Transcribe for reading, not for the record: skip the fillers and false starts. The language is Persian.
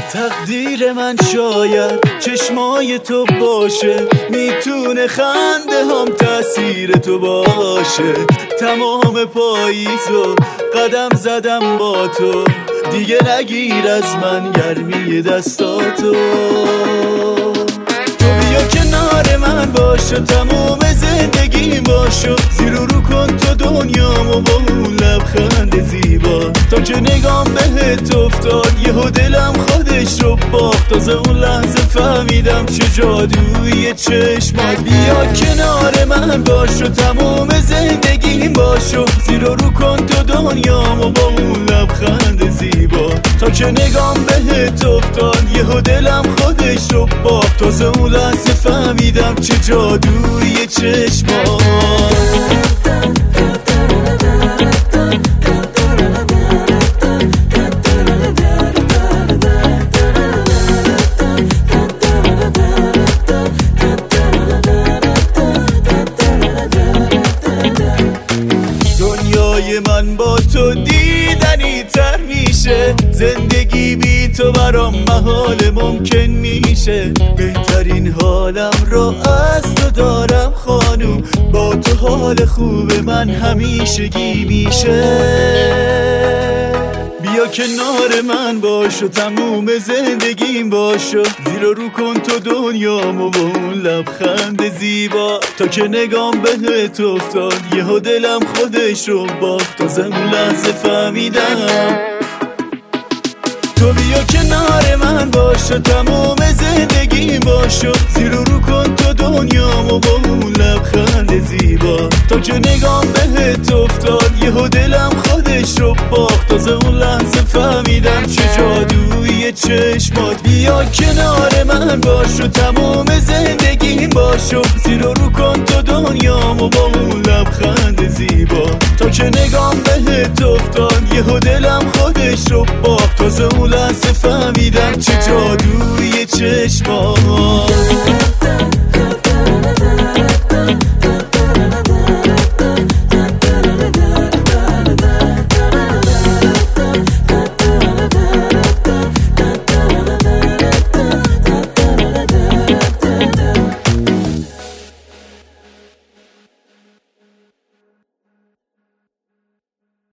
تقدیر من شاید چشمای تو باشه، میتونه خنده هم تأثیر تو باشه. تمام پاییزو قدم زدم با تو، دیگه نگیر از من گرمی دستاتو. تو بیا کنار من باش و تمام زندگیم باشو، زیر و رو کن تو دنیامو با اون لبخند زیبا. تا که نگام بهت افتاد یهو دلم خودش رو باخت، تازه اون لحظه فهمیدم چه جادوی چشمات. بیا کنار من باش و تمام زندگیم باشو، زیر و رو کن تو دنیامو با اون لبخند زیبا. تا که نگام بهت افتاد یهو دلم خودش رو باخت، تازه اون لحظه فهمیدم چه جادوی چشمات. دنیای من با تو دیدنی تر میشه، زندگی بی تو برام محال ممکن میشه. بهترین حالم رو از تو دارم خانوم، با تو حال خوب من همیشگی میشه. بیا کنار من باش و تموم زندگیم باشو، زیر و رو کن تو دنیامو با اون لبخند زیبا. تا که نگام بهت افتاد یهو دلم خودش رو باخت، تازه اون لحظه فهمیدم. تو بیا کنار من باش و تمام زندگیم باشو، زیر و رو کن تو دنیامو با اون لبخند زیبا. تا که نگام بهت افتاد یهو دلم خودش رو باخت، تازه اون لحظه فهمیدم چه جادوی چشمات. بیا کنار من باش و تمام زندگیم باشو، زیر و رو کن تو دنیامو با اون لبخند زیبا. تا که نگام بهت افتاد یهو دلم خودش رو باخت، تازه اون لحظه فهمیدم چه جادوی چشمات.